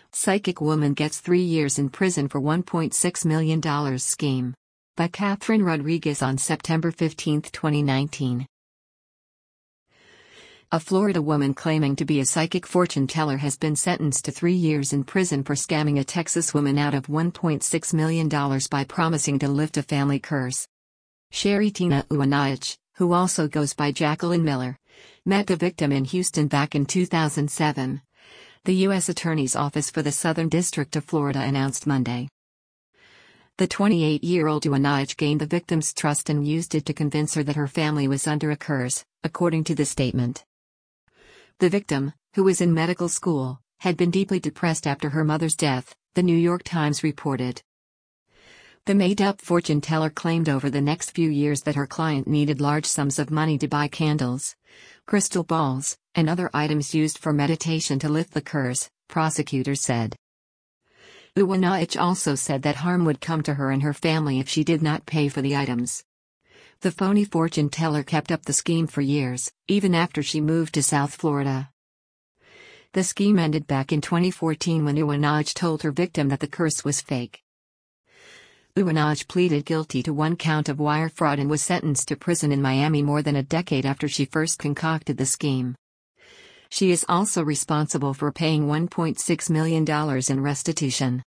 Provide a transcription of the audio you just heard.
Psychic woman gets 3 years in prison for $1.6 million scheme. By Catherine Rodriguez on September 15, 2019. A Florida woman claiming to be a psychic fortune teller has been sentenced to 3 years in prison for scamming a Texas woman out of $1.6 million by promising to lift a family curse. Sherry Tina Uwanaich, who also goes by Jacqueline Miller, met the victim in Houston back in 2007. The U.S. Attorney's Office for the Southern District of Florida announced Monday. The 28-year-old Uwanaich gained the victim's trust and used it to convince her that her family was under a curse, according to the statement. The victim, who was in medical school, had been deeply depressed after her mother's death, the New York Times reported. The made-up fortune teller claimed over the next few years that her client needed large sums of money to buy candles, crystal balls, and other items used for meditation to lift the curse, prosecutors said. Uwanaich also said that harm would come to her and her family if she did not pay for the items. The phony fortune teller kept up the scheme for years, even after she moved to South Florida. The scheme ended back in 2014 when Uwanaich told her victim that the curse was fake. Uwanaich pleaded guilty to 1 count of wire fraud and was sentenced to prison in Miami more than a decade after she first concocted the scheme. She is also responsible for paying $1.6 million in restitution.